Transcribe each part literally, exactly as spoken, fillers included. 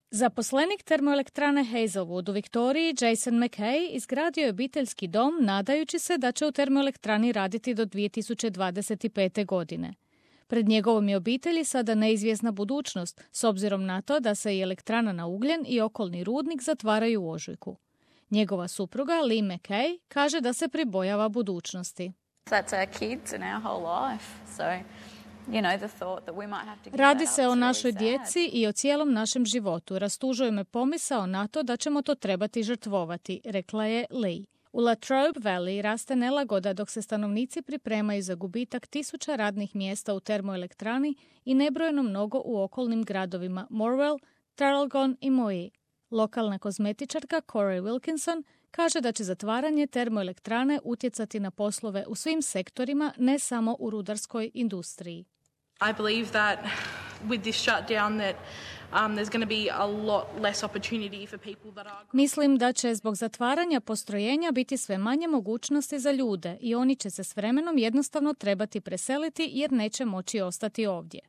Zaposlenik termoelektrane Hazelwood u Viktoriji, Jason McKay, izgradio je obiteljski dom nadajući se da će u termoelektrani raditi do dvije tisuće dvadeset pete. godine. Pred njegovom je obitelji sada neizvjesna budućnost, s obzirom na to da se i elektrana na ugljen i okolni rudnik zatvaraju u ožujku. Njegova supruga, Lee McKay, kaže da se pribojava budućnosti. That's our kids and our whole life. So, you know, the thought that we might have to give Radi that se o up's našoj really sad. djeci i o cijelom našem životu. Rastužuje me pomisao na to da ćemo to trebati žrtvovati, rekla je Lee. U Latrobe Valley raste nelagoda dok se stanovnici pripremaju za gubitak tisuća radnih mjesta u termoelektrani i nebrojeno mnogo u okolnim gradovima Morwell, Traralgon i Moe. Lokalna kozmetičarka Corey Wilkinson kaže da će zatvaranje termoelektrane utjecati na poslove u svim sektorima, ne samo u rudarskoj industriji. I believe that with this shutdown that um, there's going to be a lot less opportunity for people that are... Mislim da će zbog zatvaranja postrojenja biti sve manje mogućnosti za ljude i oni će se s vremenom jednostavno trebati preseliti jer neće moći ostati ovdje.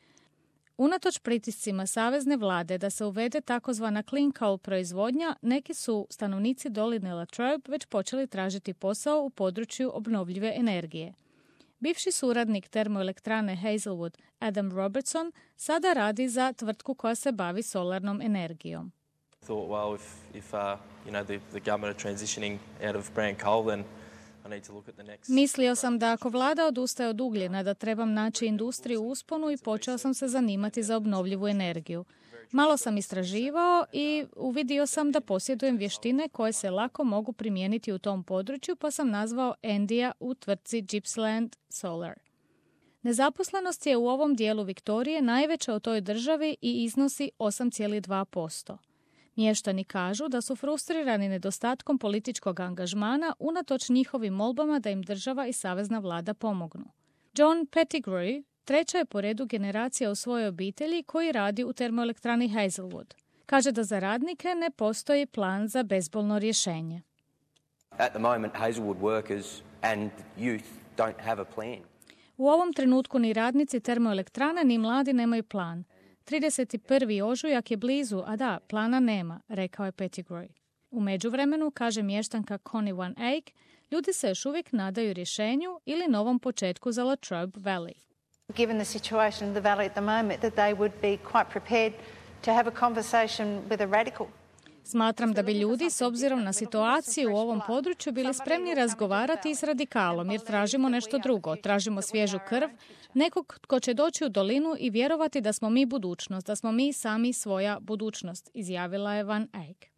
Unatoč pritiscima savezne vlade da se uvede takozvana clean coal proizvodnja, neki su stanovnici doline Latrobe već počeli tražiti posao u području obnovljive energije. Bivši suradnik termoelektrane Hazelwood, Adam Robertson, sada radi za tvrtku koja se bavi solarnom energijom. Thought, well, if, if uh, you know, the, the government are transitioning out of brand coal, then I need to look at the next... Mislio sam da ako vlada odustaje od ugljena, da trebam naći industriju u usponu i počeo sam se zanimati za obnovljivu energiju. Malo sam istraživao i uvidio sam da posjedujem vještine koje se lako mogu primijeniti u tom području, pa sam nazvao Endija u tvrtci Gippsland Solar. Nezaposlenost je u ovom dijelu Viktorije najveća u toj državi i iznosi osam zarez dva posto. Mještani kažu da su frustrirani nedostatkom političkog angažmana unatoč njihovim molbama da im država i savezna vlada pomognu. John Pettigrew treća je po redu generacija u svojoj obitelji koji radi u termoelektrani Hazelwood. Kaže da za radnike ne postoji plan za bezbolno rješenje. At the moment, Hazelwood workers and youth don't have a plan. U ovom trenutku ni radnici termoelektrane ni mladi nemaju plan. trideset prvi ožujak je blizu, a da, plana nema, rekao je Pettigrew. U međuvremenu, kaže mještanka Connie Van Eyck, ljudi se još uvijek nadaju rješenju ili novom početku za Latrobe Valley. Given the situation in the valley at the moment, that they would be quite prepared to have a conversation with a radical. Smatram da bi ljudi, s obzirom na situaciju u ovom području, bili spremni razgovarati s radikalom, jer tražimo nešto drugo. Tražimo svježu krv, nekog tko će doći u dolinu i vjerovati da smo mi budućnost, da smo mi sami svoja budućnost, izjavila je Van Eyck.